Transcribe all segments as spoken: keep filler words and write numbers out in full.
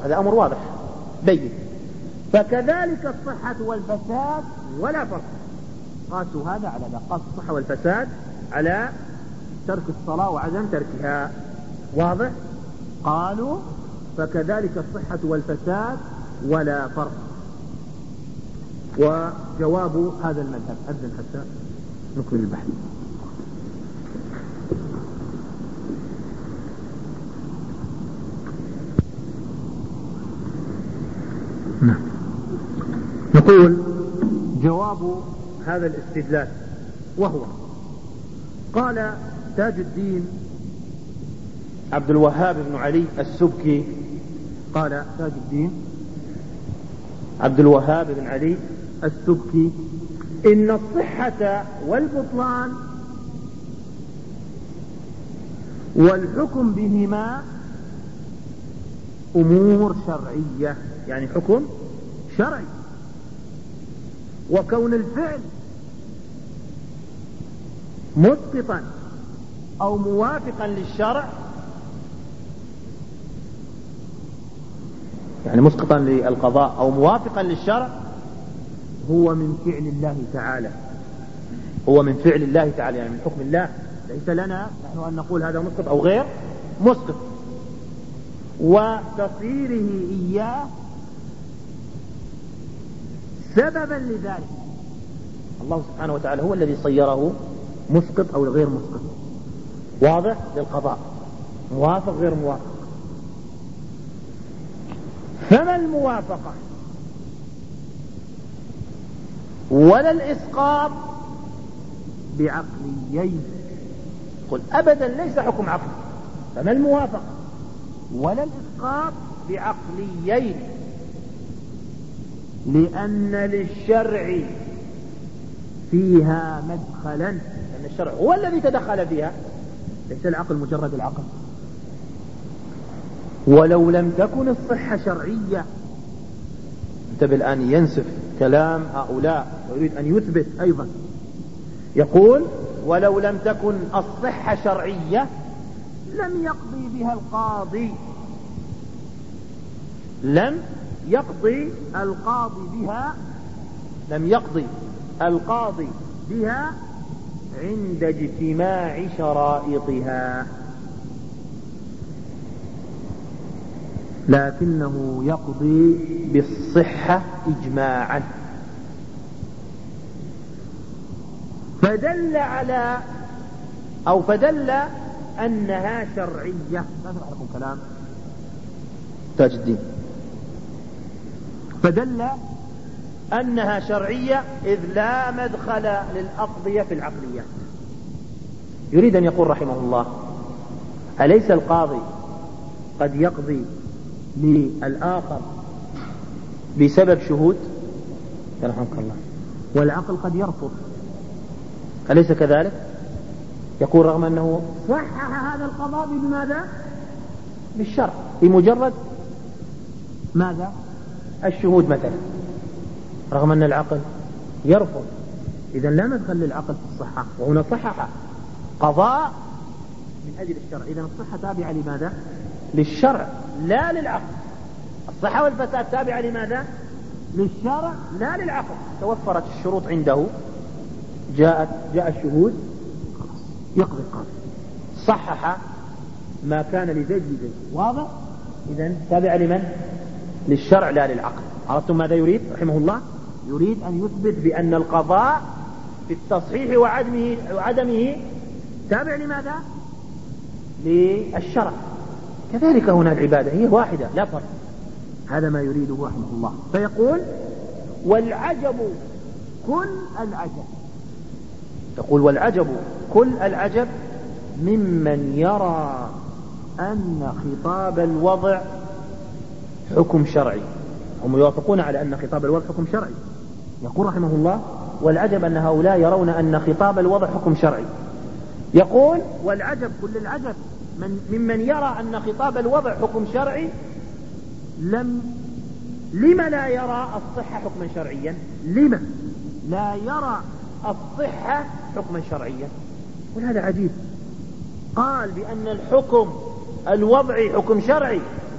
هذا أمر واضح بين. فكذلك الصحة والفساد ولا فرق. قاسوا هذا على ذا، قاس الصحة والفساد على ترك الصلاة وعدم تركها. واضح؟ قالوا فكذلك الصحة والفساد ولا فرق. وجواب هذا المذهب أذن حتى نكمل البحث. نعم. نقول جواب هذا الاستدلال وهو: قال تاج الدين عبد الوهاب بن علي السبكي، قال تاج الدين عبد الوهاب بن علي السبكي: إن الصحة والبطلان والحكم بهما أمور شرعية، يعني حكم شرعي. وكون الفعل مسقطا أو موافقا للشرع، يعني مسقطا للقضاء أو موافقا للشرع، هو من فعل الله تعالى، هو من فعل الله تعالى، يعني من حكم الله. ليس لنا نحن أن نقول هذا مسقط أو غير مسقط. وتصيره إياه سببا لذلك. الله سبحانه وتعالى هو الذي صيره مسقط أو غير مسقط. واضح؟ للقضاء، موافق غير موافق. فما الموافقة ولا الإسقاط بعقليين؟ قل أبدا ليس حكم عقلي. فما الموافقة ولا الإسقاط بعقليين؟ لأن للشرع فيها مدخلا، لأن الشرع هو الذي تدخل فيها، ليس العقل مجرد العقل. ولو لم تكن الصحة شرعية، انتبه الآن ينسف كلام هؤلاء ويريد أن يثبت أيضا. يقول: ولو لم تكن الصحة شرعية لم يقضي بها القاضي، لم يقضي القاضي بها، لم يقضي القاضي بها عند اجتماع شرائطها، لكنه يقضي بالصحة إجماعا. فدل على أو فدل أنها شرعية. ماذا أعرفون كلام تاج الدين؟ فدل أنها شرعية إذ لا مدخل للأقضية في العقليات. يريد أن يقول رحمه الله: أليس القاضي قد يقضي للآخر بسبب شهود؟ يرحمك الله. والعقل قد يرفض، أليس كذلك؟ يقول رغم أنه صحح هذا القضاء بماذا؟ بالشرع، بمجرد ماذا؟ الشهود مثلا، رغم أن العقل يرفض. إذا لا مدخل للعقل في الصحة، وهنا صحح قضاء من أجل الشرع. إذا الصحة تابعة لماذا؟ للشرع لا للعقل. الصحة والفساد تابعة لماذا؟ للشرع لا للعقل. توفرت الشروط عنده، جاءت جاء الشهود، خلاص يقضي القاضي، صحح ما كان لزيد لزيد. واضح؟ إذا تابعة لمن؟ للشرع لا للعقل. عرفتم ماذا يريد رحمه الله؟ يريد أن يثبت بأن القضاء في التصحيح وعدمه, وعدمه تابع لماذا؟ للشرع. كذلك هنا العبادة هي واحدة لا فرق. هذا ما يريده رحمه الله. فيقول: والعجب كل العجب. تقول: والعجب كل العجب ممن يرى أن خطاب الوضع حكم شرعي. هم يوافقون على أن خطاب الوضع حكم شرعي. يقول رحمه الله: والعجب أن هؤلاء يرون أن خطاب الوضع حكم شرعي. يقول: والعجب كل العجب من ممن يرى أن خطاب الوضع حكم شرعي، لم لما لا يرى الصحة حكما شرعيا؟ لما لا يرى الصحة حكما شرعيا؟ وهذا عجيب. قال بأن الحكم الوضعي حكم شرعي،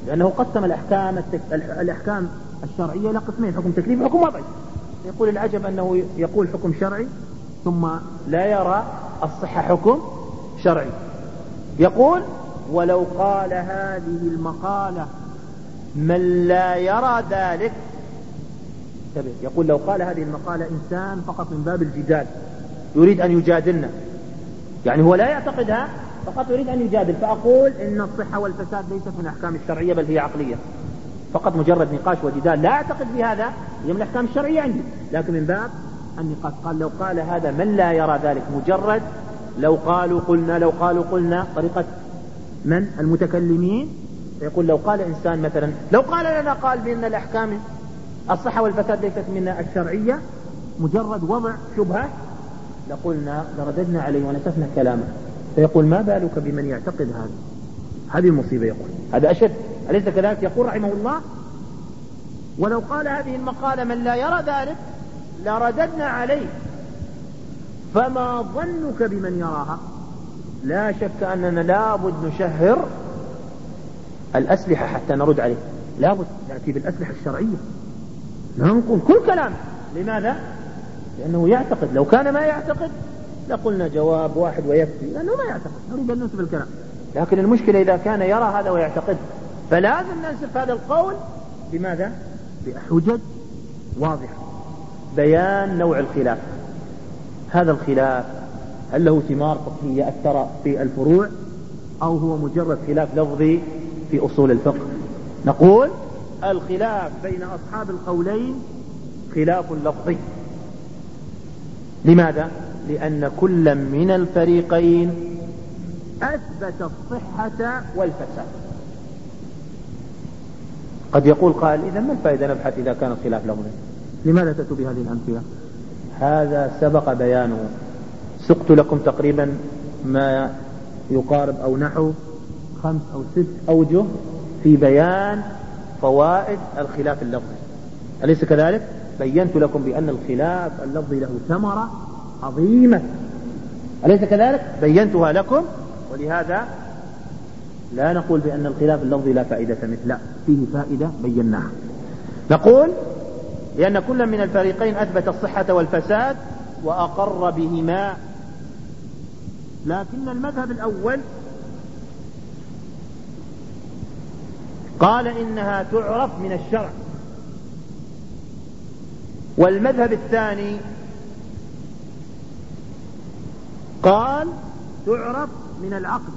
لأنه قسم الأحكام, التك... الأحكام الشرعية إلى قسمين: حكم تكليفي وحكم وضعي. يقول العجب أنه يقول حكم شرعي ثم لا يرى الصحة حكم شرعي. يقول: ولو قال هذه المقالة من لا يرى ذلك. يقول: لو قال هذه المقالة إنسان فقط من باب الجدال يريد أن يجادلنا، يعني هو لا يعتقدها، فقط يريد أن يجادل، فأقول إن الصحة والفساد ليست من أحكام الشرعية بل هي عقلية، فقط مجرد نقاش وجدال، لا أعتقد بهذا، هي من الأحكام الشرعية عندي، لكن من باب النقاش. قال: لو قال هذا من لا يرى ذلك، مجرد لو قالوا قلنا، لو قالوا قلنا، طريقة من المتكلمين. يقول: لو قال إنسان مثلا، لو قال لنا قال بأن الأحكام الصحة والفساد ليست من الشرعية، مجرد وضع شبهة، لقلنا لرددنا عليه ونسفنا كلامه. فيقول: ما بالك بمن يعتقد هذا؟ هذه المصيبة. يقول هذا أشد، أليس كذلك؟ يقول رحمه الله: ولو قال هذه المقالة من لا يرى ذلك لرددنا عليه، فما ظنك بمن يراها؟ لا شك أننا لابد نشهر الأسلحة حتى نرد عليه، لابد نأتي بالأسلحة الشرعية، لا نقول كل كلام. لماذا؟ لأنه يعتقد. لو كان ما يعتقد لقلنا جواب واحد ويكفي، لأنه ما يعتقد، نريد أن ننسب الكلام. لكن المشكلة إذا كان يرى هذا ويعتقد، فلازم ننسب هذا القول بماذا؟ بحجج واضحة، بيان نوع الخلاف. هذا الخلاف هل له ثمار فقهية أثر في الفروع، أو هو مجرد خلاف لفظي في أصول الفقه؟ نقول: الخلاف بين أصحاب القولين خلاف لفظي. لماذا؟ لأن كل من الفريقين أثبت الصحة والفساد. قد يقول قائل: إذا ما الفائدة نبحث إذا كان الخلاف لفظي؟ لماذا تأتوا بهذه الأمثلة؟ هذا سبق بيانه، سقت لكم تقريبا ما يقارب أو نحو خمس أو ست أوجه في بيان فوائد الخلاف اللفظي، أليس كذلك؟ بينت لكم بأن الخلاف اللفظي له ثمرة عظيمة، أليس كذلك؟ بينتها لكم. ولهذا لا نقول بأن الخلاف اللفظي لا فائدة منه، لا، فيه فائدة بيناها. نقول: لأن كل من الفريقين أثبت الصحة والفساد وأقر بهما، لكن المذهب الأول قال إنها تعرف من الشرع، والمذهب الثاني قال تعرف من العقل.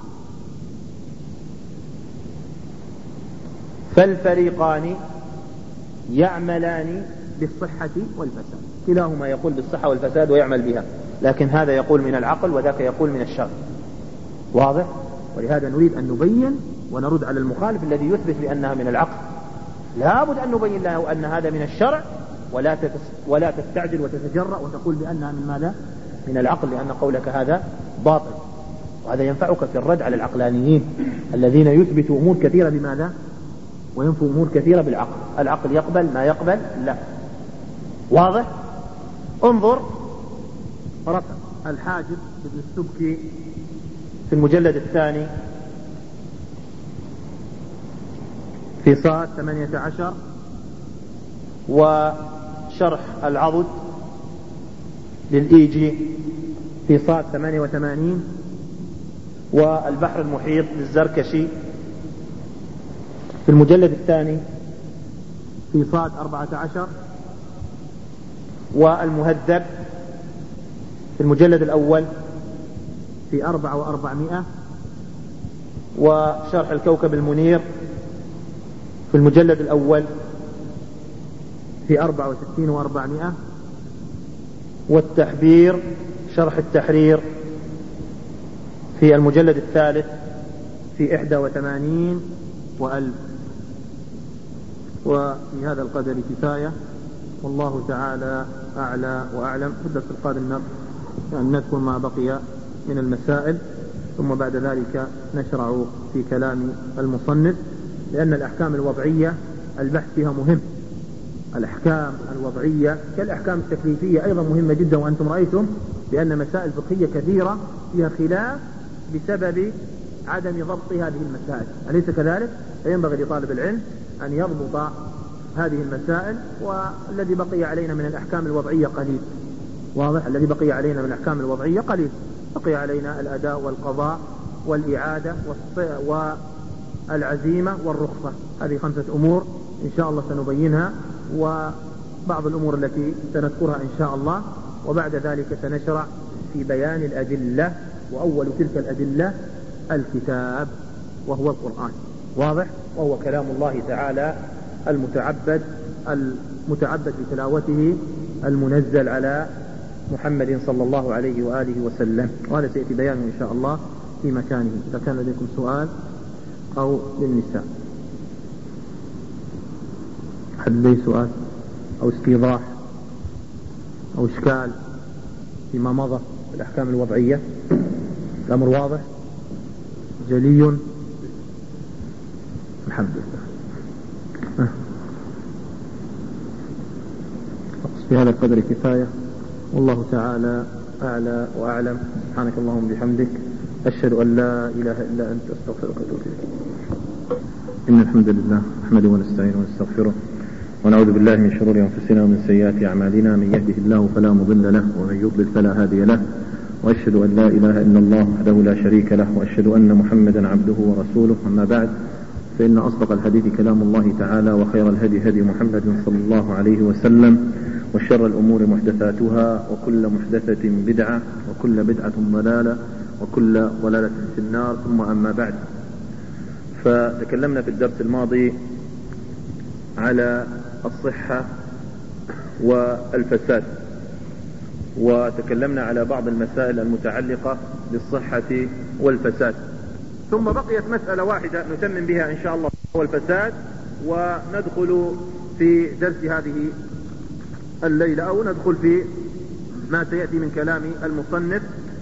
فالفريقان يعملان بالصحة والفساد، كلاهما يقول بالصحة والفساد ويعمل بها، لكن هذا يقول من العقل وذاك يقول من الشرع. واضح؟ ولهذا نريد أن نبين ونرد على المخالف الذي يثبت بأنها من العقل. لابد أن نبين له أن هذا من الشرع، ولا ولا تستعجل وتتجرأ وتقول بأنها من ماذا؟ من العقل، لأن قولك هذا باطل. وهذا ينفعك في الرد على العقلانيين الذين يثبتوا أمور كثيرة بماذا؟ وينفوا أمور كثيرة بالعقل. العقل يقبل ما يقبل لا. واضح؟ انظر رفع الحاجب ابن السبكي في المجلد الثاني في صاد ثمانية عشر، وشرح العضد للإيجي في صاد ثمانية وثمانين، والبحر المحيط للزركشي في المجلد الثاني في صاد أربعة عشر، والمهذب في المجلد الأول في أربعة وأربعمائة، وشرح الكوكب المنير في المجلد الأول في أربعة وستين وأربعمائة، والتحبير شرح التحرير في المجلد الثالث في إحدى وثمانين وألف. وفي هذا القدر كفاية، والله تعالى أعلى وأعلم. في الدرس القادم يعني نذكر ما بقي من المسائل، ثم بعد ذلك نشرع في كلام المصنف، لأن الأحكام الوضعية البحث فيها مهم. الأحكام الوضعية كالأحكام التكليفية أيضا مهمة جدا، وأنتم رأيتم بأن مسائل فقهية كثيرة فيها خلاف بسبب عدم ضبط هذه المسائل، أليس كذلك؟ فينبغي لطالب العلم أن يضبط هذه المسائل. والذي بقي علينا من الأحكام الوضعية قليل، واضح؟ الذي بقي علينا من الأحكام الوضعية قليل، بقي علينا الأداء والقضاء والإعادة والعزيمة والرخصة، هذه خمسة أمور إن شاء الله سنبينها، وبعض الأمور التي سنذكرها إن شاء الله، وبعد ذلك سنشرع في بيان الأدلة. وأول تلك الأدلة الكتاب وهو القرآن، واضح؟ وهو كلام الله تعالى المتعبد المتعبد بتلاوته المنزل على محمد صلى الله عليه وآله وسلم، وهذا سيأتي بيانه إن شاء الله في مكانه. إذا كان لديكم سؤال أو للنساء حد لديه سؤال أو استيضاح أو إشكال فيما مضى في الأحكام الوضعية، الأمر واضح جلي الحمد لله. في هذا القدر كفاية، والله تعالى أعلى وأعلم. سبحانك اللهم بحمدك، أشهد أن لا إله إلا أنت، أستغفرك وأتوب إليك. إن الحمد لله نحمده ونستعينه ونستغفره ونعوذ بالله من شرور أنفسنا ومن سيئات أعمالنا، من يهده الله فلا مضل له ومن يضلل فلا هادي له، وأشهد أن لا إله إلا الله وحده لا شريك له، وأشهد أن محمدا عبده ورسوله. أما بعد، فإن أصدق الحديث كلام الله تعالى، وخير الهدي هدي محمد صلى الله عليه وسلم، وشر الأمور محدثاتها، وكل محدثة بدعة، وكل بدعة ضلالة، وكل ضلالة في النار. ثم أما بعد، فتكلمنا في الدرس الماضي على الصحة والفساد، وتكلمنا على بعض المسائل المتعلقة بالصحة والفساد، ثم بقيت مسألة واحدة نتمم بها إن شاء الله هو الفساد، وندخل في درس هذه الليلة أو ندخل في ما سيأتي من كلام المصنف،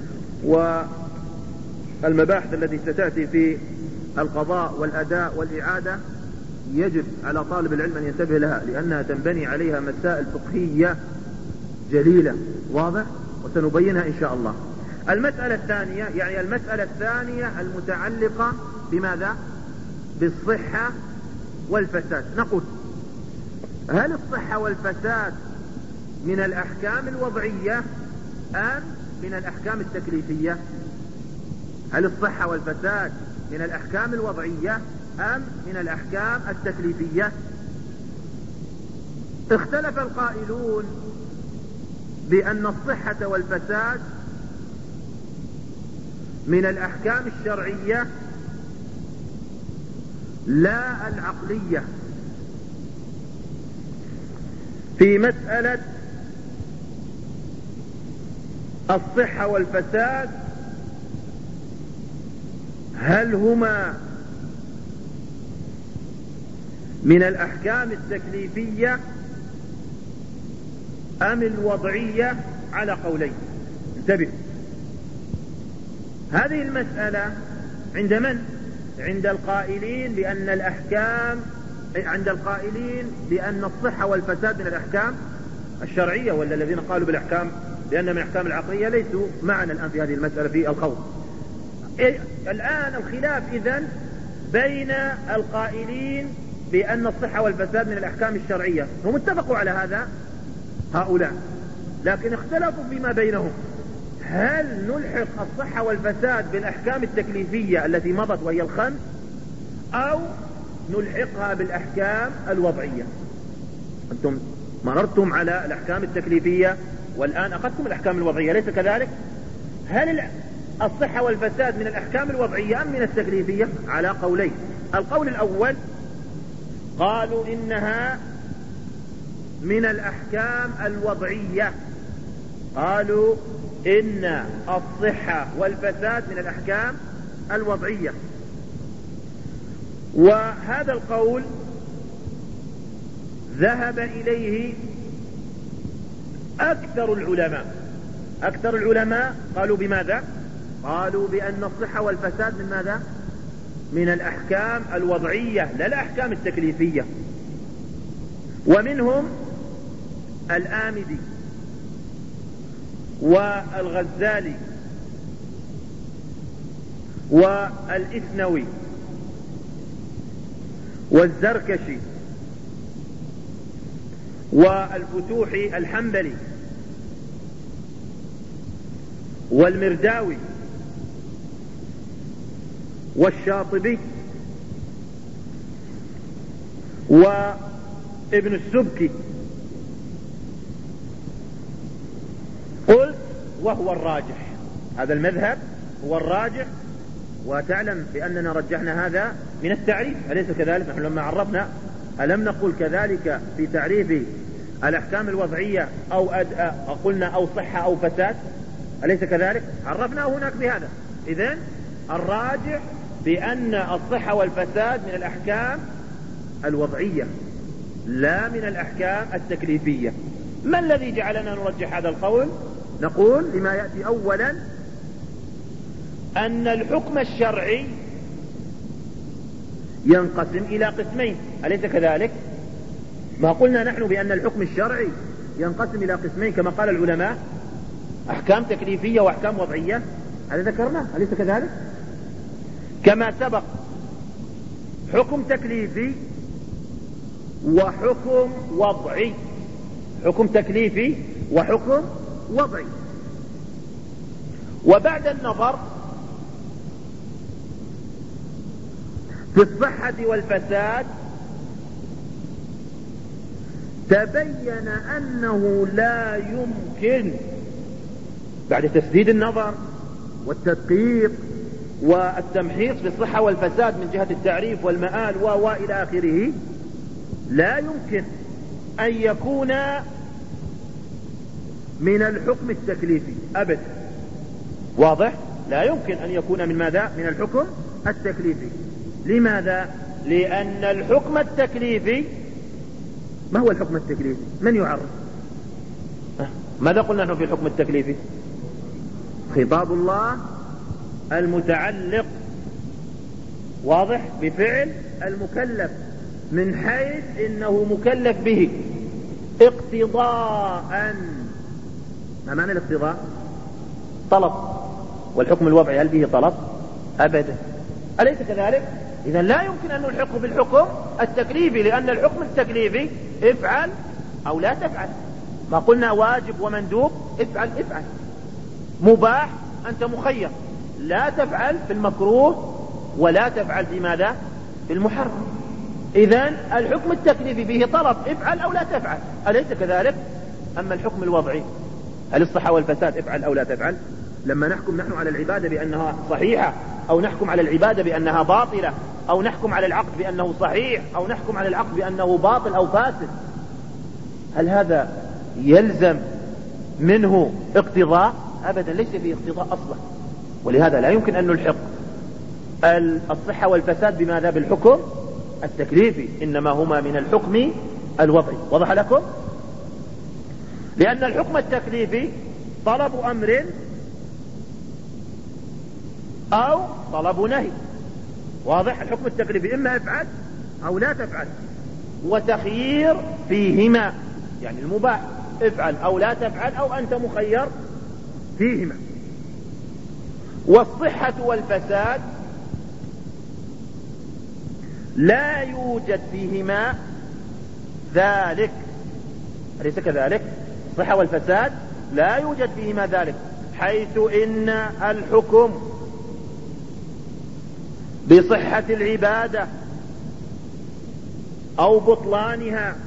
والمباحث التي ستأتي في القضاء والأداء والإعادة يجب على طالب العلم أن ينتبه لها، لأنها تنبني عليها مسائل فقهية جليلة، واضح؟ وسنبينها إن شاء الله. المسألة الثانية، يعني المسألة الثانية المتعلقة بماذا؟ بالصحة والفساد. نقول: هل الصحة والفساد من الأحكام الوضعية أم من الأحكام التكليفية؟ هل الصحة والفساد من الأحكام الوضعية أم من الأحكام التكليفية؟ اختلف القائلون بأن الصحة والفساد من الأحكام الشرعية لا العقلية، في مسألة الصحة والفساد، هل هما من الأحكام التكليفية أم الوضعية؟ على قولين. انتبه، هذه المسألة عند من؟ عند القائلين بأن الأحكام عند القائلين بأن الصحة والفساد من الأحكام الشرعية، ولا الذين قالوا بالأحكام بأن من الأحكام العقلية ليسوا معنا الآن في هذه المسألة في الخوض. إيه الآن الخلاف إذن بين القائلين بأن الصحة والفساد من الأحكام الشرعية، هم اتفقوا على هذا هؤلاء، لكن اختلفوا فيما بينهم: هل نلحق الصحة والفساد بالأحكام التكليفية التي مضت وهي الخمس، أو نلحقها بالأحكام الوضعية؟ أنتم مررتم على الأحكام التكليفية والآن أخذتم الأحكام الوضعية، ليس كذلك؟ هل الصحة والفساد من الأحكام الوضعية أم من التكليفية؟ على قولين. القول الأول قالوا إنها من الأحكام الوضعية، قالوا إن الصحة والفساد من الأحكام الوضعية، وهذا القول ذهب إليه أكثر العلماء. أكثر العلماء قالوا بماذا؟ قالوا بأن الصحة والفساد من ماذا؟ من الأحكام الوضعية لا الأحكام التكليفية. ومنهم الآمدي والغزالي والإثنوي والزركشي والفتوحي الحنبلي والمرداوي والشاطبي وابن السبكي. قلت وهو الراجح، هذا المذهب هو الراجح، وتعلم بأننا رجحنا هذا من التعريف، أليس كذلك؟ نحن لما عرفنا ألم نقل كذلك في تعريف الأحكام الوضعية أو أد... قلنا أو صحة أو فساد، أليس كذلك؟ عرفناه هناك بهذا. إذن الراجح بأن الصحة والفساد من الأحكام الوضعية لا من الأحكام التكليفية. ما الذي جعلنا نرجح هذا القول؟ نقول لما يأتي أولا أن الحكم الشرعي ينقسم إلى قسمين، أليس كذلك؟ ما قلنا نحن بأن الحكم الشرعي ينقسم إلى قسمين كما قال العلماء، أحكام تكليفية وأحكام وضعية، هذا ذكرناه أليس كذلك؟ كما سبق حكم تكليفي وحكم وضعي، حكم تكليفي وحكم وضعي. وبعد النظر في الصحة والفساد تبين أنه لا يمكن بعد تسديد النظر والتدقيق والتمحيص في الصحة والفساد من جهة التعريف والمآل وإلى آخره، لا يمكن أن يكون من الحكم التكليفي أبدا. واضح؟ لا يمكن أن يكون من ماذا؟ من الحكم التكليفي. لماذا؟ لأن الحكم التكليفي، ما هو الحكم التكليفي؟ من يعرف؟ ماذا قلنا نحن في الحكم التكليفي؟ خطاب الله المتعلق واضح بفعل المكلف من حيث انه مكلف به اقتضاء. ما معنى الاقتضاء؟ طلب. والحكم الوضعي هل فيه طلب؟ ابدا، اليس كذلك؟ اذا لا يمكن ان نلحقه بالحكم التكليفي، لان الحكم التكليفي افعل او لا تفعل. ما قلنا واجب ومندوب، افعل افعل. مباح انت مخير، لا تفعل في المكروه ولا تفعل في ماذا؟ في المحرم. اذا الحكم التكليفي فيه طلب، افعل او لا تفعل، اليس كذلك؟ اما الحكم الوضعي هل الصحة والفساد افعل او لا تفعل؟ لما نحكم نحن على العبادة بانها صحيحة، او نحكم على العبادة بانها باطلة، او نحكم على العقد بانه صحيح، او نحكم على العقد بانه باطل او فاسد، هل هذا يلزم منه اقتضاء؟ ابدا، ليس فيه اقتضاء اصلا. ولهذا لا يمكن ان نلحق الصحة والفساد بماذا؟ بالحكم التكليفي، انما هما من الحكم الوضعي. وضح لكم؟ لان الحكم التكليفي طلب امر او طلب نهي. واضح؟ الحكم التكليفي اما افعل او لا تفعل، وتخيير فيهما، يعني المباح افعل او لا تفعل، او انت مخير فيهما. والصحة والفساد لا يوجد فيهما ذلك، أليس كذلك؟ الصحة والفساد لا يوجد فيهما ذلك، حيث إن الحكم بصحة العبادة أو بطلانها،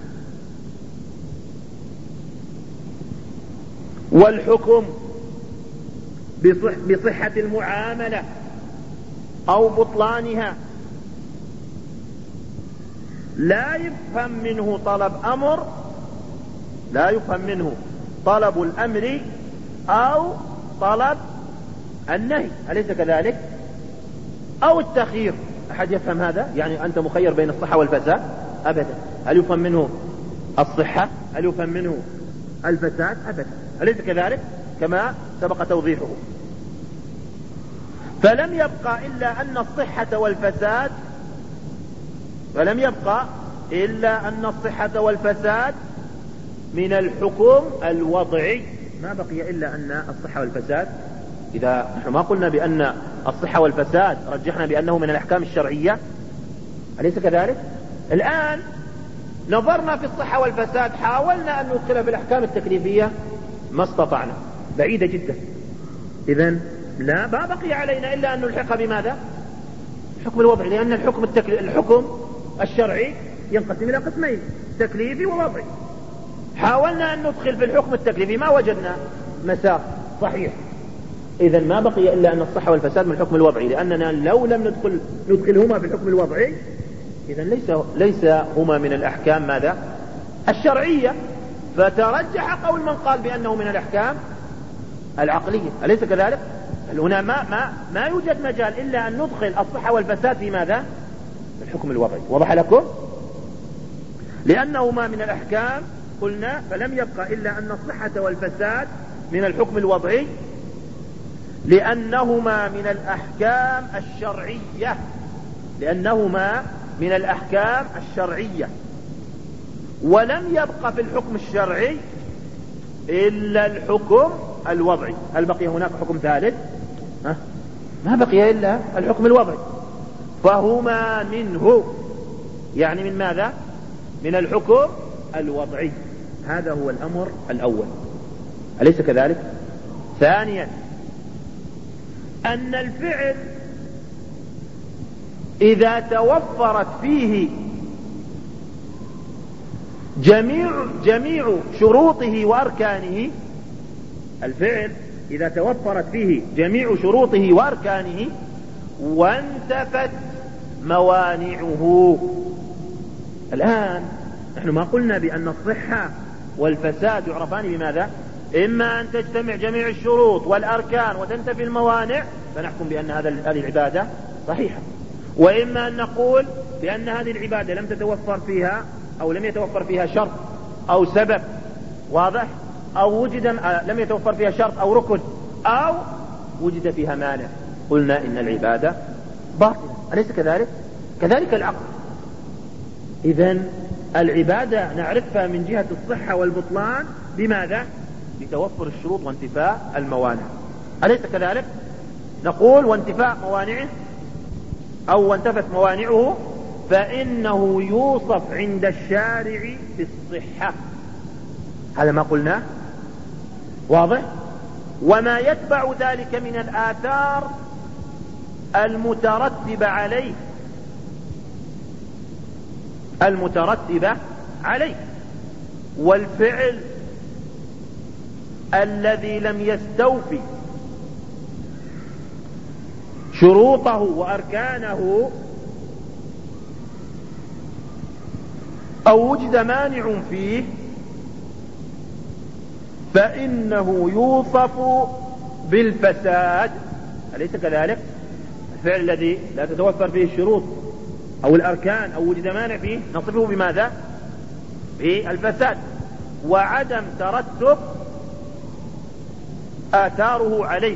والحكم بصح بصحة المعاملة أو بطلانها لا يفهم منه طلب أمر، لا يفهم منه طلب الأمر أو طلب النهي، أليس كذلك؟ أو التخيير. أحد يفهم هذا؟ يعني أنت مخير بين الصحة والفساد؟ أبدا. هل يفهم منه الصحة؟ هل يفهم منه الفساد؟ أبدا، أليس كذلك؟ كما سبق توضيحه. فلم يبقى إلا أن الصحة والفساد فلم يبقى إلا أن الصحة والفساد من الحكم الوضعي، ما بقي إلا أن الصحة والفساد. إذا نحن ما قلنا بأن الصحة والفساد رجحنا بأنه من الأحكام الشرعية، أليس كذلك؟ الآن نظرنا في الصحة والفساد، حاولنا أن ندخلها في الأحكام التكليفية ما استطعنا، بعيدة جدا. إذن لا ما بقي علينا إلا أن نلحقها بماذا؟ الحكم الوضعي، لأن الحكم, التكلي... الحكم الشرعي ينقسم إلى قسمين، تكليفي ووضعي. حاولنا أن ندخل في الحكم التكليفي ما وجدنا مسار صحيح. إذن ما بقي إلا أن الصحة والفساد من الحكم الوضعي، لأننا لو لم ندخل ندخلهما في الحكم الوضعي إذن ليس, ليس هما من الأحكام ماذا؟ الشرعية. فترجح قول من قال بأنه من الأحكام العقلية، أليس كذلك؟ هنا ما, ما, ما يوجد مجال إلا أن ندخل الصحة والفساد في ماذا؟ الحكم الوضعي. وضح لكم؟ لأنهما من الأحكام قلنا، فلم يبقى إلا أن الصحة والفساد من الحكم الوضعي لأنهما من الأحكام الشرعية، لأنهما من الأحكام الشرعية. ولم يبقى في الحكم الشرعي إلا الحكم الوضعي. هل بقي هناك حكم ثالث؟ ها؟ ما بقي إلا الحكم الوضعي. فهما منه، يعني من ماذا؟ من الحكم الوضعي. هذا هو الأمر الأول، أليس كذلك؟ ثانيا أن الفعل إذا توفرت فيه جميع, جميع شروطه وأركانه، الفعل إذا توفرت فيه جميع شروطه وأركانه وانتفت موانعه. الآن نحن ما قلنا بأن الصحة والفساد يعرفان بماذا؟ إما أن تجتمع جميع الشروط والأركان وتنتفي الموانع فنحكم بأن هذه العبادة صحيحة، وإما أن نقول بأن هذه العبادة لم تتوفر فيها أو لم يتوفر فيها شرط أو سبب واضح، أو وجد لم يتوفر فيها شرط أو ركن، أو وجد فيها مانع، قلنا إن العبادة باطلة، أليس كذلك؟ كذلك العقل. إذن العبادة نعرفها من جهة الصحة والبطلان بماذا؟ بتوفر الشروط وانتفاء الموانع، أليس كذلك؟ نقول وانتفاء موانعه أو وانتفت موانعه فإنه يوصف عند الشارع بالصحة. هذا ما قلناه واضح. وما يتبع ذلك من الآثار المترتبة عليه المترتبة عليه والفعل الذي لم يستوفي شروطه وأركانه أو وجد مانع فيه فإنه يوصف بالفساد، أليس كذلك؟ الفعل الذي لا تتوفر فيه الشروط أو الأركان أو وجد مانع فيه نصفه بماذا؟ بالفساد وعدم ترتب آثاره عليه.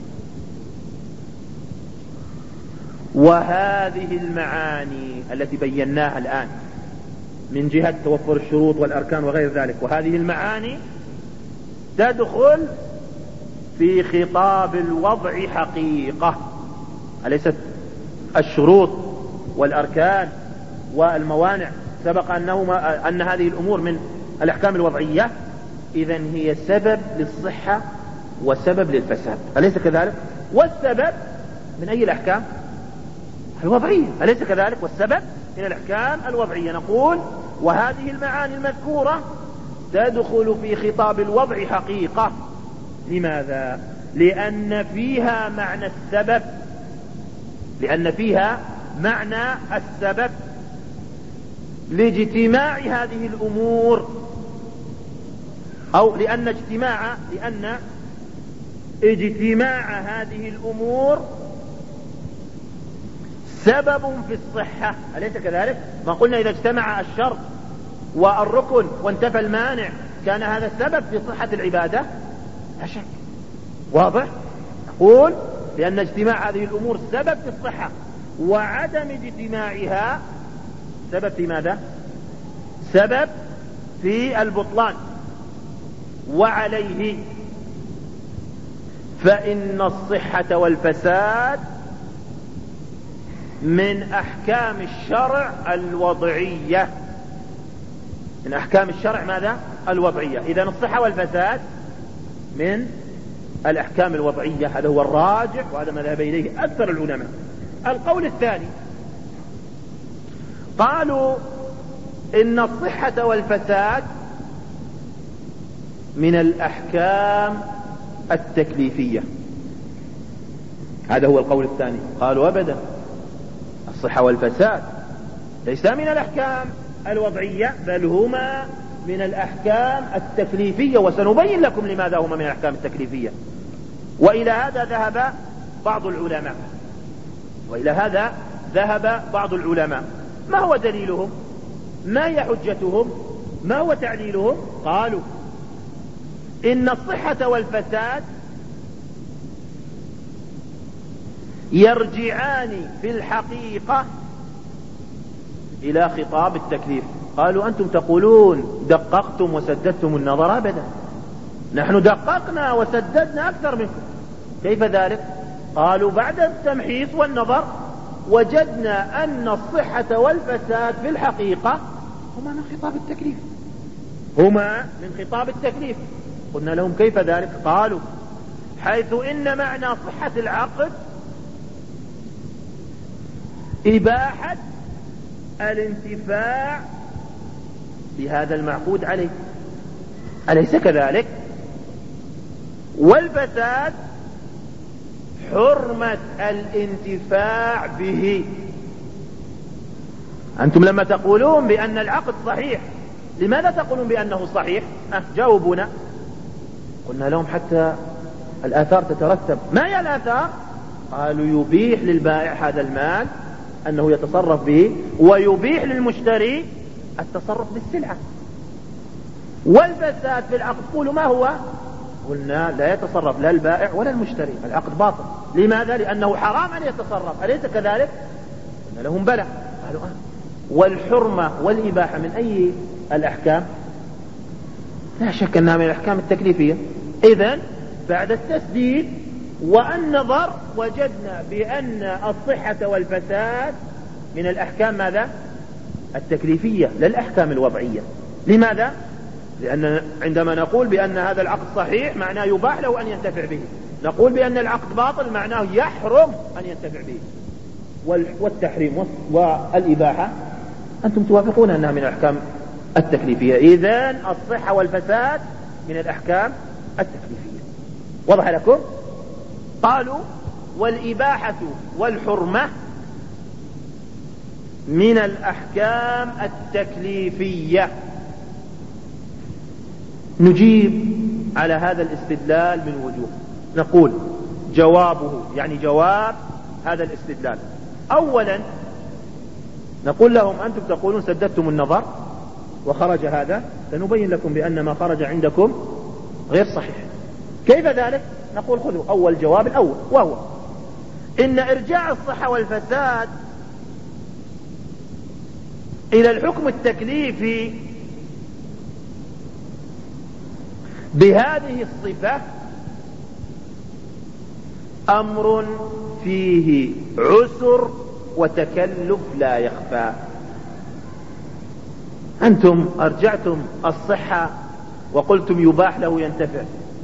وهذه المعاني التي بيناها الآن من جهة توفر الشروط والأركان وغير ذلك، وهذه المعاني تدخل في خطاب الوضع حقيقة، أليست الشروط والأركان والموانع سبق أنهما أن هذه الأمور من الأحكام الوضعية؟ إذن هي سبب للصحة وسبب للفساد، أليس كذلك؟ والسبب من أي الأحكام؟ الوضعية، أليس كذلك؟ والسبب من الأحكام الوضعية. نقول وهذه المعاني المذكورة تدخل في خطاب الوضع حقيقة. لماذا؟ لأن فيها معنى السبب لأن فيها معنى السبب لاجتماع هذه الأمور، أو لأن اجتماع لأن اجتماع هذه الأمور سبب في الصحة، أليس كذلك؟ ما قلنا إذا اجتمع الشرط والركن وانتفى المانع كان هذا السبب في صحة العبادة؟ لا شك. واضح؟ نقول لأن اجتماع هذه الأمور سبب في الصحة وعدم اجتماعها سبب في ماذا؟ سبب في البطلان. وعليه فإن الصحة والفساد من أحكام الشرع الوضعية. من أحكام الشرع ماذا؟ الوضعية. إذن الصحة والفساد من الأحكام الوضعية، هذا هو الراجح، وهذا ما ذهب إليه أكثر العلماء. القول الثاني قالوا إن الصحة والفساد من الأحكام التكليفية. هذا هو القول الثاني. قالوا أبدا، الصحة والفساد ليس من الأحكام الوضعية، بل هما من الأحكام التكليفية، وسنبين لكم لماذا هما من الأحكام التكليفية. وإلى هذا ذهب بعض العلماء وإلى هذا ذهب بعض العلماء ما هو دليلهم؟ ما هي حجتهم؟ ما هو تعليلهم؟ قالوا إن الصحة والفساد يرجعان في الحقيقة إلى خطاب التكليف. قالوا أنتم تقولون دققتم وسددتم النظر. أبدا، نحن دققنا وسددنا أكثر منكم. كيف ذلك؟ قالوا بعد التمحيص والنظر وجدنا أن الصحة والفساد في الحقيقة هما من خطاب التكليف، هما من خطاب التكليف. قلنا لهم كيف ذلك؟ قالوا حيث إن معنى صحة العقد إباحة الانتفاع بهذا المعقود عليه، أليس كذلك؟ والفساد حرمة الانتفاع به. أنتم لما تقولون بأن العقد صحيح، لماذا تقولون بأنه صحيح؟ أه جاوبونا. قلنا لهم حتى الآثار تترتب. ما هي الآثار؟ قالوا يبيح للبائع هذا المال أنه يتصرف به، ويبيح للمشتري التصرف بالسلعة. والفساد في العقد قولوا ما هو؟ قلنا لا يتصرف لا البائع ولا المشتري، العقد باطل. لماذا؟ لأنه حرام أن يتصرف، أليس كذلك؟ قلنا لهم بلى. قالوا آه. والحرمة والإباحة من أي الأحكام؟ لا شك أنها من الأحكام التكليفية. إذن بعد التسديد والنظر وجدنا بأن الصحة والفساد من الأحكام ماذا؟ التكليفية، لا الأحكام الوضعية. لماذا؟ لأن عندما نقول بأن هذا العقد صحيح معناه يباح له أن ينتفع به، نقول بأن العقد باطل معناه يحرم أن ينتفع به. والتحريم والإباحة أنتم توافقون أنها من الأحكام التكليفية. إذن الصحة والفساد من الأحكام التكليفية. وضح لكم؟ قالوا والإباحة والحرمة من الأحكام التكليفية. نجيب على هذا الاستدلال من وجوه. نقول جوابه، يعني جواب هذا الاستدلال. أولا نقول لهم أنتم تقولون سددتم النظر وخرج هذا، سنبين لكم بأن ما خرج عندكم غير صحيح. كيف ذلك؟ نقول خذوا أول جواب الأول، وهو إن إرجاع الصحة والفساد إلى الحكم التكليفي بهذه الصفة أمر فيه عسر وتكلف لا يخفى. أنتم أرجعتم الصحة وقلتم يباح له ينتفع،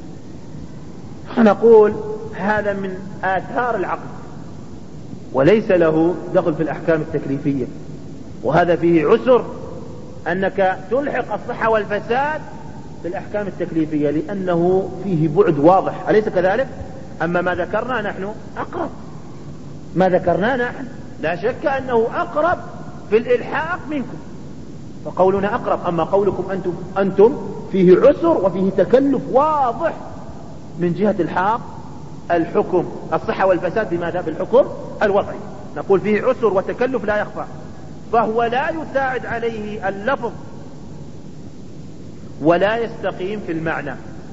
نقول هذا من آثار العقد وليس له دخل في الأحكام التكليفية، وهذا فيه عسر أنك تلحق الصحة والفساد بالأحكام التكليفية لأنه فيه بعد واضح، أليس كذلك؟ أما ما ذكرنا نحن أقرب، ما ذكرنا نحن لا شك أنه أقرب في الإلحاق منكم، فقولنا أقرب. أما قولكم أنتم, أنتم فيه عسر وفيه تكلف واضح من جهة الحاق الحكم الصحة والفساد بماذا؟ بالحكم الوضعي. نقول فيه عسر وتكلف لا يخفى، فهو لا يساعد عليه اللفظ ولا يستقيم في المعنى،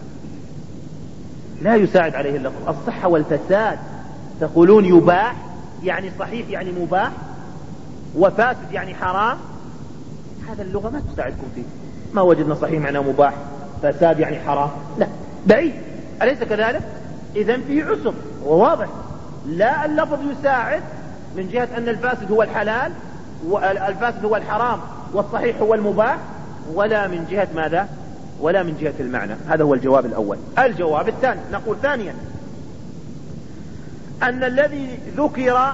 لا يساعد عليه اللفظ. الصحة والفساد تقولون يباح يعني صحيح يعني مباح، وفاسد يعني حرام، هذا اللغة ما تساعدكم فيه. ما وجدنا صحيح معناه مباح، فساد يعني حرام، لا بعيد، أليس كذلك؟ إذن فيه عسر وواضح. لا اللفظ يساعد من جهة أن الفاسد هو الحلال والفاسد هو الحرام والصحيح هو المباح، ولا من جهة ماذا؟ ولا من جهة المعنى. هذا هو الجواب الأول. الجواب الثاني، نقول ثانيا أن الذي ذكر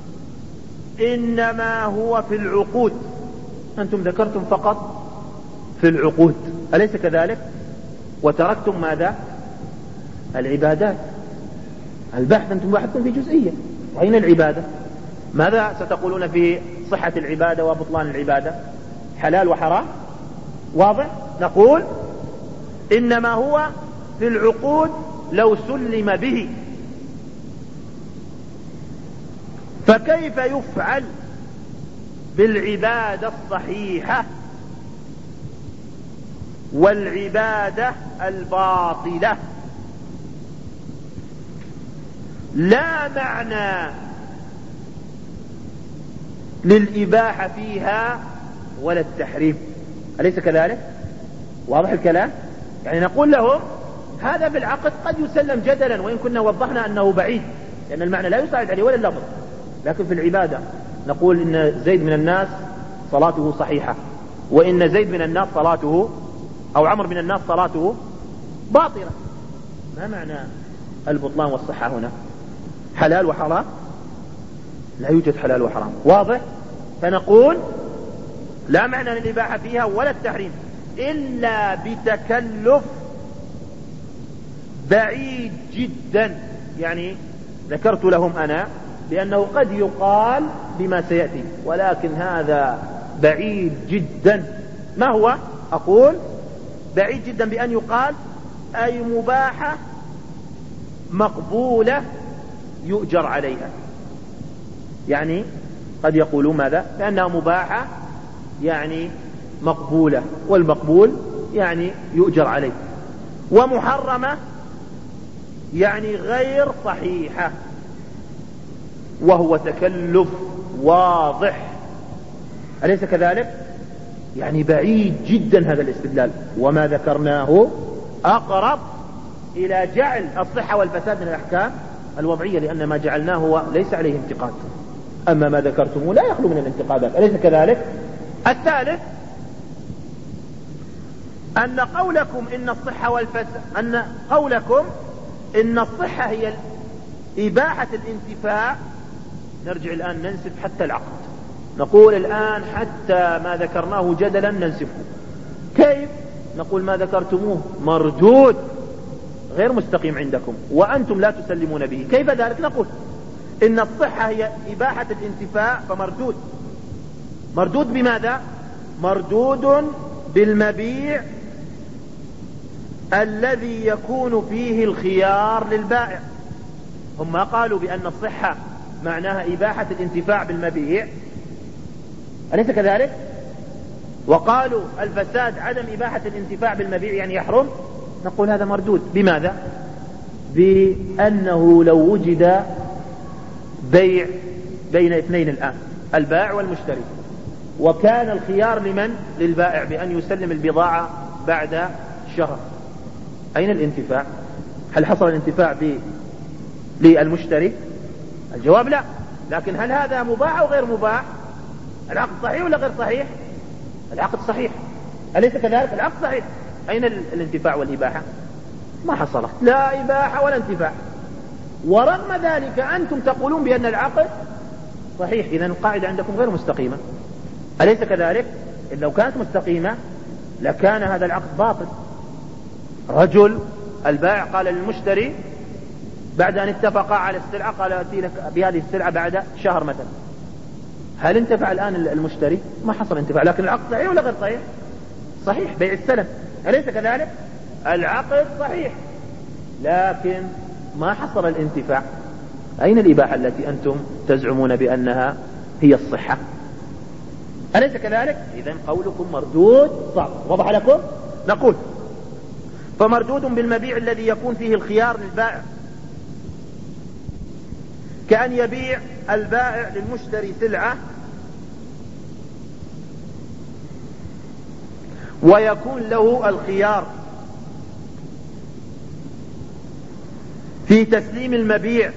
إنما هو في العقود. أنتم ذكرتم فقط في العقود، أليس كذلك؟ وتركتم ماذا؟ العبادات. البحث أنتم بحثتم في جزئية، وأين العبادة؟ ماذا ستقولون في صحة العبادة وبطلان العبادة؟ حلال وحرام؟ واضح؟ نقول إنما هو في العقود لو سلم به، فكيف يفعل بالعبادة الصحيحة والعبادة الباطلة؟ لا معنى للإباحة فيها ولا التحريم، أليس كذلك؟ واضح الكلام؟ يعني نقول لهم هذا في العقد قد يسلم جدلا، وإن كنا وضحنا أنه بعيد لأن المعنى لا يساعد عليه ولا اللفظ، لكن في العبادة نقول إن زيد من الناس صلاته صحيحة، وإن زيد من الناس صلاته أو عمر من الناس صلاته باطلة. ما معنى البطلان والصحة هنا؟ حلال وحرام؟ لا يوجد حلال وحرام. واضح؟ فنقول لا معنى للإباحة فيها ولا التحريم إلا بتكلف بعيد جدا. يعني ذكرت لهم أنا بأنه قد يقال بما سيأتي، ولكن هذا بعيد جدا. ما هو؟ أقول بعيد جدا بأن يقال أي مباحة مقبولة يؤجر عليها. يعني قد يقولون ماذا؟ لأنها مباحة يعني مقبولة، والمقبول يعني يؤجر عليه، ومحرمة يعني غير صحيحة، وهو تكلف واضح، أليس كذلك؟ يعني بعيد جدا هذا الاستدلال، وما ذكرناه أقرب إلى جعل الصحة والفساد من الأحكام الوضعية، لأن ما جعلناه هو ليس عليه انتقاد، أما ما ذكرتموه لا يخلو من الانتقادات، أليس كذلك؟ الثالث أن قولكم إن الصحة والفساد أن قولكم إن الصحة هي إباحة الانتفاع. نرجع الآن ننسف حتى العقد، نقول الآن حتى ما ذكرناه جدلا ننسفه. كيف؟ نقول ما ذكرتموه مردود غير مستقيم عندكم وأنتم لا تسلمون به. كيف ذلك؟ نقول إن الصحة هي إباحة الانتفاع، فمردود. مردود بماذا؟ مردود بالمبيع الذي يكون فيه الخيار للبائع. هم ما قالوا بأن الصحة معناها إباحة الانتفاع بالمبيع، أليس كذلك؟ وقالوا الفساد عدم إباحة الانتفاع بالمبيع يعني يحرم. نقول هذا مردود بماذا؟ بأنه لو وجد بيع بين اثنين الآن، البائع والمشتري، وكان الخيار لمن؟ للبائع بأن يسلم البضاعة بعد شهر، أين الانتفاع؟ هل حصل الانتفاع للمشتري؟ الجواب لا. لكن هل هذا مباح أو غير مباح؟ العقد صحيح ولا غير صحيح؟ العقد صحيح، أليس كذلك؟ العقد صحيح، أين الانتفاع والإباحة؟ ما حصلت لا إباحة ولا انتفاع، ورغم ذلك أنتم تقولون بأن العقد صحيح. إذن القاعدة عندكم غير مستقيمة، أليس كذلك؟ إن لو كانت مستقيمة لكان هذا العقد باطل. رجل البائع قال للمشتري بعد أن اتفقا على السلعة، قال أتي لك بهذه السلعة بعد شهر مثلا، هل انتفع الآن المشتري؟ ما حصل انتفاع، لكن العقد صحيح ولا غير صحيح؟ صحيح، بيع السلم، أليس كذلك؟ العقد صحيح لكن ما حصل الانتفاع. أين الإباحة التي أنتم تزعمون بأنها هي الصحة؟ أليس كذلك؟ إذن قولكم مردود صعب. وضح لكم؟ نقول فمردود بالمبيع الذي يكون فيه الخيار للبائع، كأن يبيع البائع للمشتري سلعة ويكون له الخيار في تسليم المبيع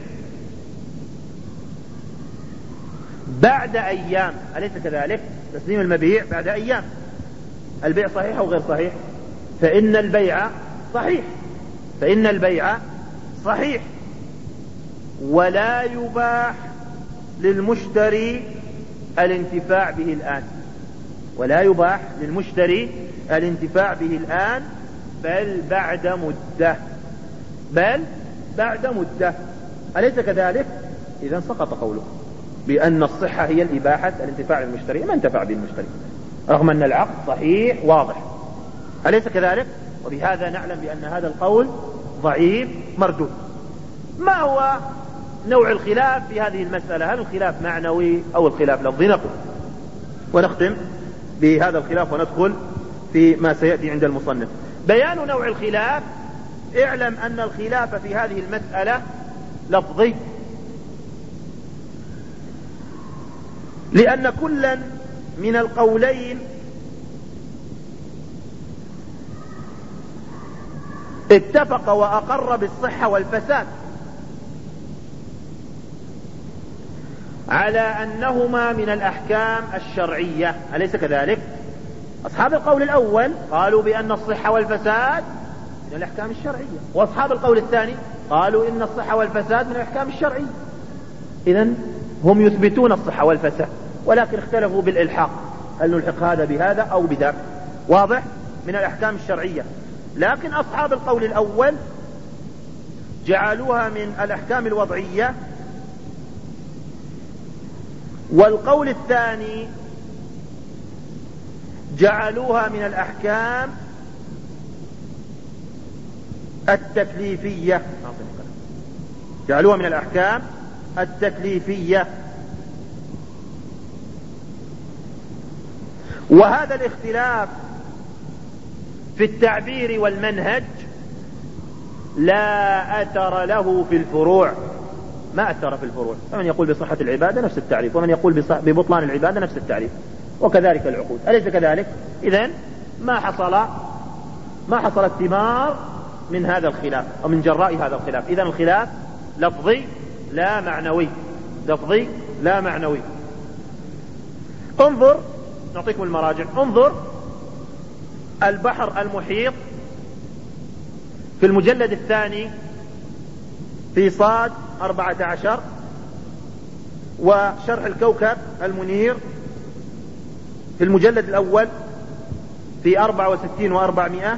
بعد أيام، أليس كذلك؟ تسليم المبيع بعد أيام، البيع صحيح أو غير صحيح؟ فإن البيع صحيح، فإن البيع صحيح، ولا يباح للمشتري الانتفاع به الآن، ولا يباح للمشتري الانتفاع به الآن، بل بعد مدة، بل بعد مدة، أليس كذلك؟ إذن سقط قوله بأن الصحة هي الإباحة الانتفاع بالمشتري، ما انتفع به المشتري رغم أن العقد صحيح واضح، أليس كذلك؟ وبهذا نعلم بأن هذا القول ضعيف مردود. ما هو نوع الخلاف في هذه المسألة؟ هل الخلاف معنوي أو الخلاف لفظي؟ نقول ونختم بهذا الخلاف وندخل في ما سيأتي عند المصنف. بيان نوع الخلاف: اعلم أن الخلاف في هذه المسألة لفظي، لأن كلا من القولين اتفق وأقر بالصحة والفساد على أنهما من الأحكام الشرعية، أليس كذلك؟ أصحاب القول الأول قالوا بأن الصحة والفساد من الأحكام الشرعية، وأصحاب القول الثاني قالوا إن الصحة والفساد من الأحكام الشرعية. إذن هم يثبتون الصحة والفساد، ولكن اختلفوا بالإلحاق، هل نلحق هذا بهذا أو بذاك؟ واضح؟ من الأحكام الشرعية. لكن أصحاب القول الأول جعلوها من الأحكام الوضعية، والقول الثاني جعلوها من الأحكام التكليفية، جعلوها من الأحكام التكليفية. وهذا الاختلاف في التعبير والمنهج لا أثر له في الفروع، ما أثر في الفروع، فمن يقول بصحة العبادة نفس التعريف، ومن يقول ببطلان العبادة نفس التعريف، وكذلك العقود، أليس كذلك؟ إذن ما حصل ما حصل الثمار من هذا الخلاف أو من جراء هذا الخلاف. إذن الخلاف لفظي لا معنوي، لفظي لا معنوي. انظر، نعطيكم المراجع، انظر البحر المحيط في المجلد الثاني في صاد أربعة عشر، وشرح الكوكب المنير في المجلد الأول في أربعة وستين وأربعمائة،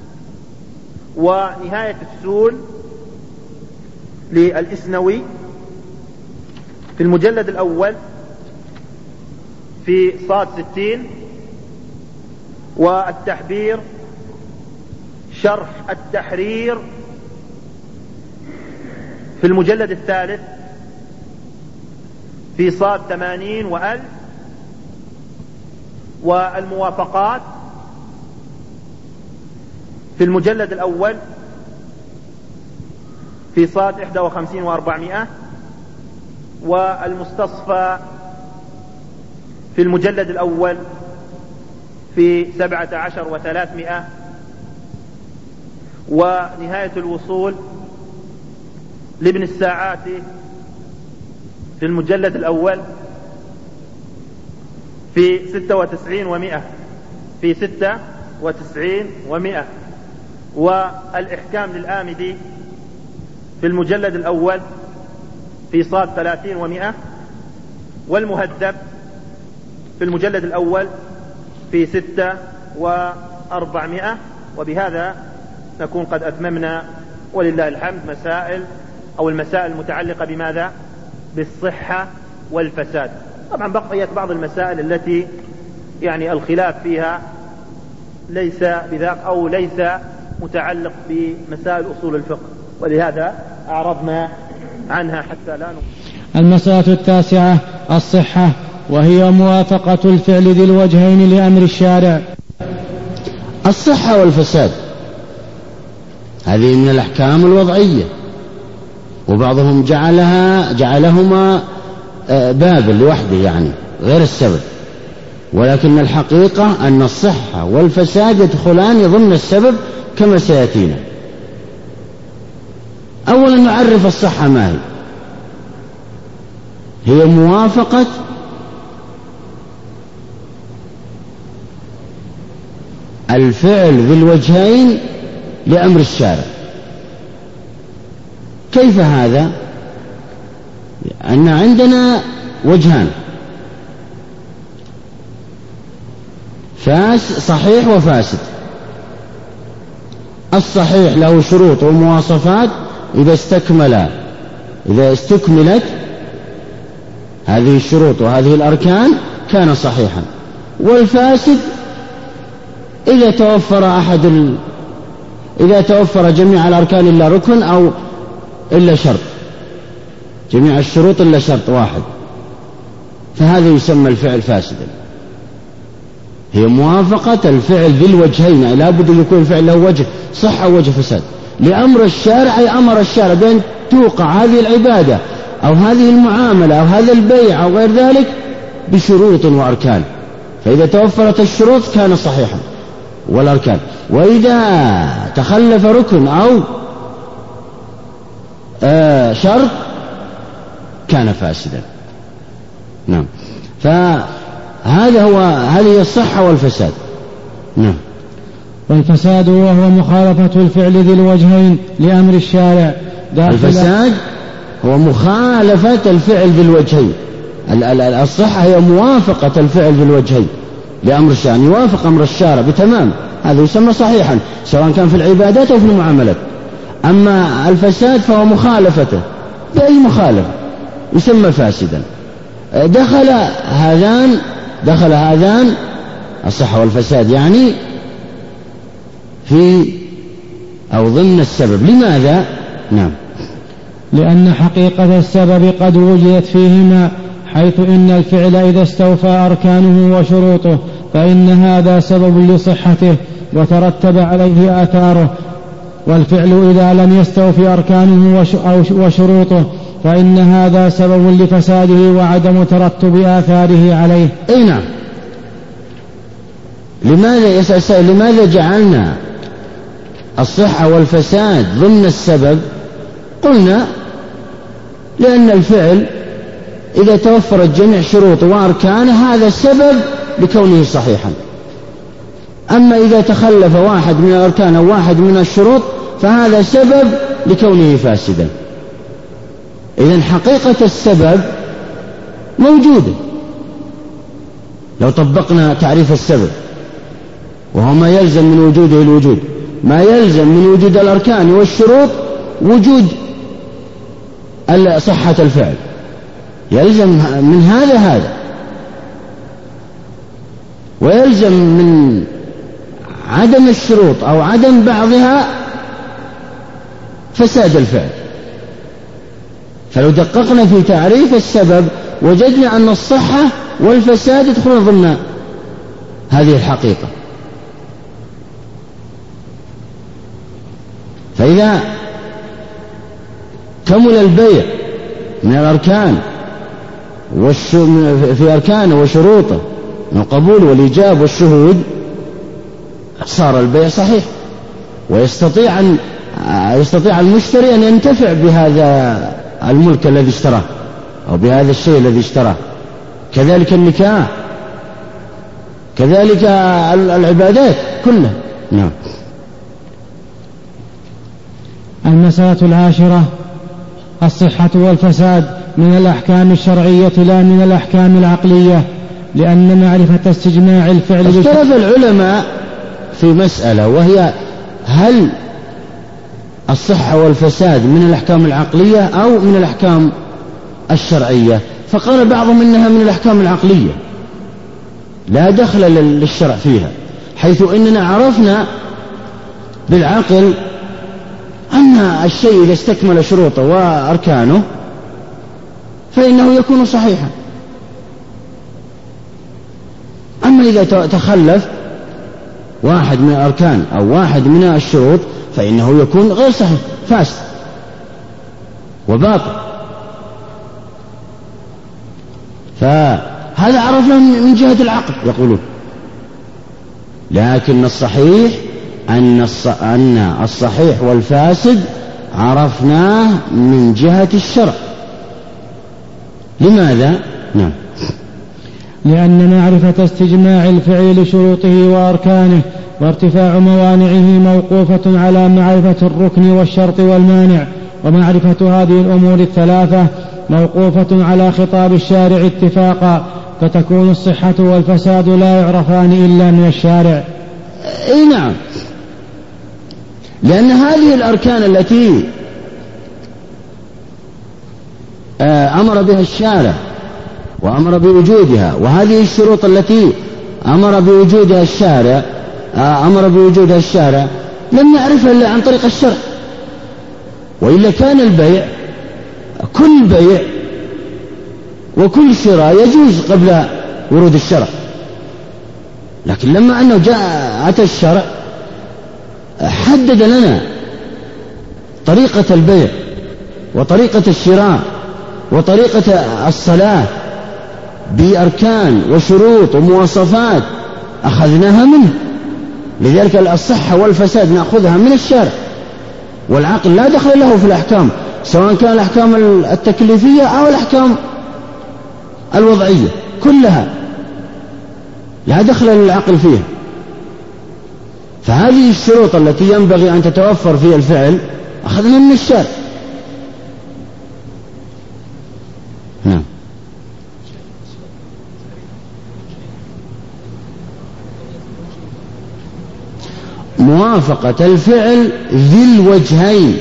ونهاية السول للإسنوي في المجلد الأول في صاد ستين، والتحبير شرح التحرير في المجلد الثالث في صاد ثمانين وألف، والموافقات في المجلد الأول في صاد إحدى وخمسين وأربعمائة، والمستصفى في المجلد الأول في سبعة عشر وثلاثمائة، ونهاية الوصول لابن الساعاتي في المجلد الأول في ستة وتسعين ومائة، في ستة وتسعين ومائة، والإحكام للآمدي في المجلد الأول في صاد ثلاثين ومائة، والمهذب في المجلد الأول في ستة وأربعمائة. وبهذا نكون قد أتممنا ولله الحمد مسائل أو المسائل المتعلقة بماذا؟ بالصحة والفساد. طبعا بقيت بعض المسائل التي يعني الخلاف فيها ليس بذاك أو ليس متعلق بمسائل أصول الفقه، ولهذا أعرضنا عنها حتى لا نقل. المسألة التاسعة: الصحة، وهي موافقة الفعل ذي الوجهين لأمر الشارع. الصحة والفساد هذه من الأحكام الوضعية، وبعضهم جعلها جعلهما باب لوحده يعني غير السبب، ولكن الحقيقة أن الصحة والفساد يدخلان ضمن السبب كما سيأتينا. أولا تعرف الصحة ما هي؟ هي موافقة الفعل ذي الوجهين لأمر الشارع. كيف هذا؟ أن عندنا وجهان، فاس صحيح وفاسد. الصحيح له شروط ومواصفات، إذا استكمل إذا استكملت هذه الشروط وهذه الأركان كان صحيحا. والفاسد إذا توفر أحد ال... إذا توفر جميع الأركان إلا ركن أو إلا شرط، جميع الشروط إلا شرط واحد، فهذا يسمى الفعل فاسدا. هي موافقة الفعل ذي الوجهين، لا بد أن يكون الفعل له وجه صحة ووجه فساد لأمر الشارع، أي أمر الشارع بأن توقع هذه العبادة أو هذه المعاملة أو هذا البيع أو غير ذلك بشروط وأركان، فإذا توفرت الشروط كان صحيحا والأركان، وإذا تخلف ركن أو آه شرط كان فاسدا. نعم، فهذا هو هذه الصحة والفساد. نعم. والفساد وهو مخالفة الفعل ذي الوجهين لأمر الشارع. الفساد هو مخالفة الفعل ذي الوجهين. الصحة هي موافقة الفعل ذي الوجهين لأمر الشارع، يوافق أمر الشارع بتمام، هذا يسمى صحيحا سواء كان في العبادات أو في المعاملات. أما الفساد فهو مخالفته بأي مخالفة يسمى فاسدا. دخل هذان دخل هذان الصحة والفساد يعني في أو ضمن السبب. لماذا؟ نعم، لأن حقيقة السبب قد وجدت فيهما، حيث إن الفعل إذا استوفى أركانه وشروطه فإن هذا سبب لصحته وترتب عليه آثاره، والفعل إذا لم يستوفي أركانه وشروطه فإن هذا سبب لفساده وعدم ترتب آثاره عليه. أي نعم. لماذا لماذا جعلنا الصحة والفساد ضمن السبب؟ قلنا لأن الفعل إذا توفرت جميع شروطه وأركانه هذا السبب لكونه صحيحا، أما إذا تخلف واحد من الأركان أو واحد من الشروط فهذا سبب لكونه فاسدا. إذن حقيقة السبب موجودة لو طبقنا تعريف السبب، وهو ما يلزم من وجوده الوجود، ما يلزم من وجود الأركان والشروط وجود صحة الفعل، يلزم من هذا هذا، ويلزم من عدم الشروط أو عدم بعضها فساد الفعل. فلو دققنا في تعريف السبب وجدنا أن الصحة والفساد يدخلون ضمن هذه الحقيقة. فإذا كمل البيع من الأركان في أركانه وشروطه من القبول والإيجاب والشهود صار البيع صحيح، ويستطيع أن يستطيع المشتري أن ينتفع بهذا الملك الذي اشتراه أو بهذا الشيء الذي اشتراه. كذلك النكاح، كذلك العبادات كلها. نعم. المسألة العاشرة: الصحة والفساد من الأحكام الشرعية لا من الأحكام العقلية، لأن معرفة استجماع الفعل اختلف العلماء في مسألة، وهي هل الصحة والفساد من الأحكام العقلية أو من الأحكام الشرعية؟ فقال بعضهم إنها من الأحكام العقلية لا دخل للشرع فيها، حيث إننا عرفنا بالعقل أن الشيء إذا استكمل شروطه وأركانه فإنه يكون صحيحا، أما إذا تخلف واحد من الأركان أو واحد من الشروط فإنه يكون غير صحيح، فاسد وباطل. فهذا عرفنا من جهة العقل يقولون. لكن الصحيح أن الصحيح والفاسد عرفناه من جهة الشرع. لماذا؟ نعم. لأن معرفة استجماع الفعل لشروطه وأركانه وارتفاع موانعه موقوفة على معرفة الركن والشرط والمانع، ومعرفة هذه الأمور الثلاثة موقوفة على خطاب الشارع اتفاقا، فتكون الصحة والفساد لا يعرفان إلا من الشارع. اي نعم، لأن هذه الأركان التي أمر بها الشارع وأمر بوجودها، وهذه الشروط التي أمر بوجودها الشارع أمر بوجودها الشارع لم نعرفها إلا عن طريق الشرع، وإلا كان البيع كل بيع وكل شراء يجوز قبل ورود الشرع، لكن لما أنه جاء أتى الشرع حدد لنا طريقة البيع وطريقة الشراء وطريقة الصلاة بأركان وشروط ومواصفات أخذناها منه. لذلك الصحة والفساد نأخذها من الشارع، والعقل لا دخل له في الأحكام، سواء كان الأحكام التكليفية أو الأحكام الوضعية، كلها لا دخل للعقل فيها. فهذه الشروط التي ينبغي أن تتوفر في الفعل أخذنا من الشارع. نعم. موافقة الفعل ذي الوجهين،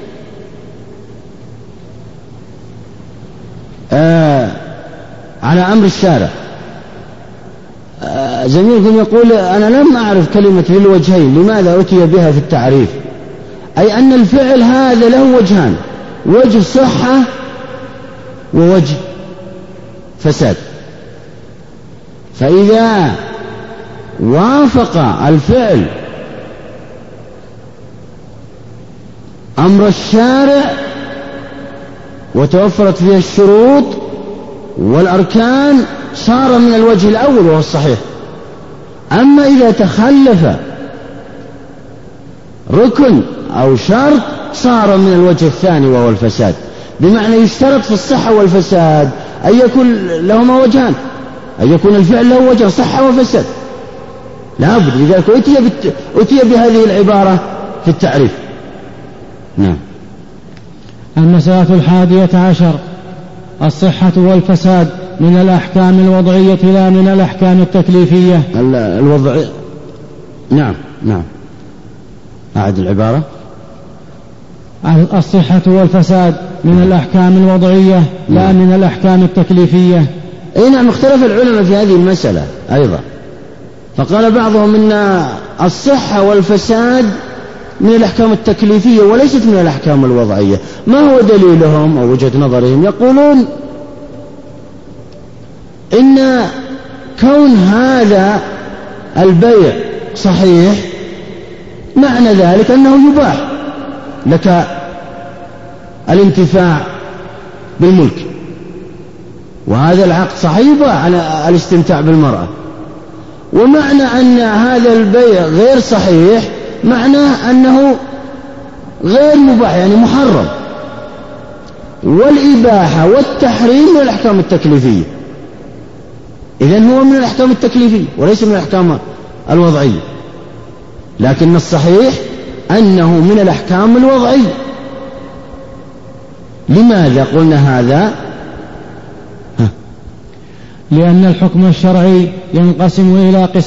آه على أمر الشارع. آه زميلكم يقول أنا لم أعرف كلمة ذي الوجهين، لماذا أتي بها في التعريف؟ أي أن الفعل هذا له وجهان، وجه صحة ووجه فساد. فإذا وافق الفعل أمر الشارع وتوفرت فيه الشروط والأركان صار من الوجه الأول وهو الصحيح. أما إذا تخلف ركن أو شرط صار من الوجه الثاني وهو الفساد. بمعنى يشترط في الصحة والفساد أن يكون لهما وجهان، أن يكون الفعل له وجه صحة وفساد لا بد. لذلك أتي, بت... أتي بهذه العبارة في التعريف. نعم. المسألة الحادية عشر: الصحة والفساد من الأحكام الوضعية لا من الأحكام التكليفية. الوضعية. نعم نعم أعد العبارة. الصحة والفساد من الأحكام الوضعية لا من الأحكام التكليفية. أي نعم، اختلف العلماء في هذه المسألة أيضا، فقال بعضهم إن الصحة والفساد من الأحكام التكليفية وليست من الأحكام الوضعية. ما هو دليلهم أو وجهة نظرهم؟ يقولون إن كون هذا البيع صحيح معنى ذلك أنه يباح لك الانتفاع بالملك، وهذا العقد صحيح يباح على الاستمتاع بالمرأة. ومعنى أن هذا البيع غير صحيح معناه أنه غير مباح، يعني محرم. والإباحة والتحريم من الأحكام التكليفية، إذن هو من الأحكام التكليفية وليس من الأحكام الوضعية، لكن الصحيح أنه من الأحكام الوضعية. لماذا قلنا هذا؟ لأن الحكم الشرعي ينقسم إلى قسم